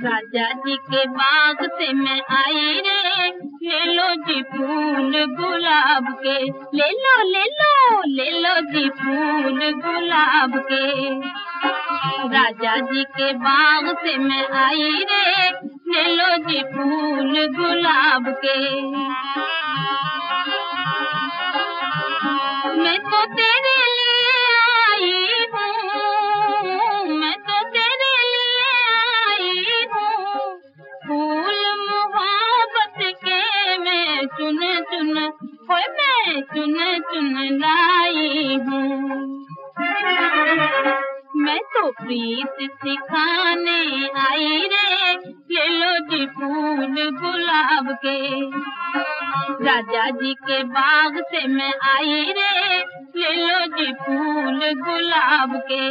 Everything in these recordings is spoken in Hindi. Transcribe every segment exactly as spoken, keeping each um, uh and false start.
राजा जी के बाग से मैं आई रे, ले लो जी फूल गुलाब के, ले लो ले लो ले लो जी फूल गुलाब के। राजा जी के बाग से मैं आई रे, ले लो जी फूल गुलाब के। मैं तो तेरे लिए आई हूँ, मैं तो तेरे लिए आई हूँ, फूल मोहब्बत के मैं चुन चुन, होए मैं चुन चुन लाई हूँ। मैं तो प्रीत सिखाने आई रे, ले लो जी फूल गुलाब के। राजा जी के बाग से मैं आई रे, ले लो जी फूल गुलाब के।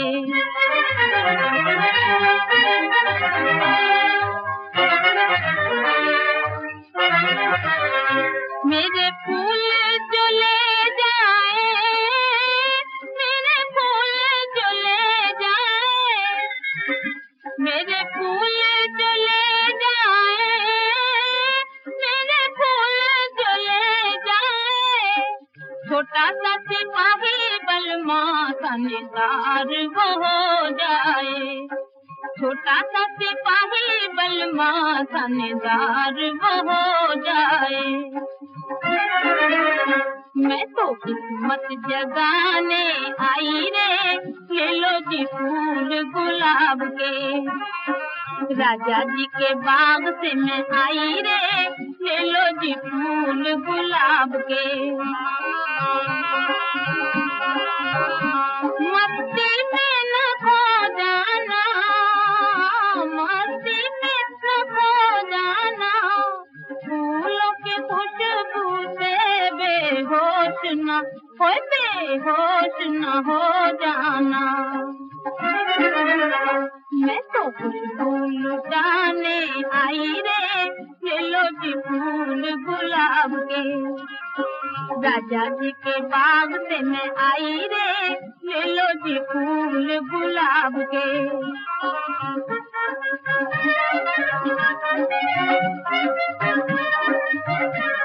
मेरे फूल जो ले जाए, मेरे फूल जो ले जाए, मेरे फूल जो ले जाए, मेरे फूल जो ले जाए, छोटा सा सिपाही बलमा थानेदार वो हो जाए, छोटा सा सिपाही बलमा थानेदार वो हो जाए। मैं तो किस्मत जगाने आई रे, ले लो जी फूल गुलाब के। राजा जी के बाग से मैं आई रे, ले लो जी फूल गुलाब के। मस्ती में न खो जाना, मस्ती में न खो जाना, फूलों की खुशबू से बेहोश न हो, बेहोश न हो जाना। मैं तो खुशबू लुटाने आई रे, ले लो जी फूल गुलाब के। राजा जी के बाग से मैं आई रे, ले लो जी फूल गुलाब के।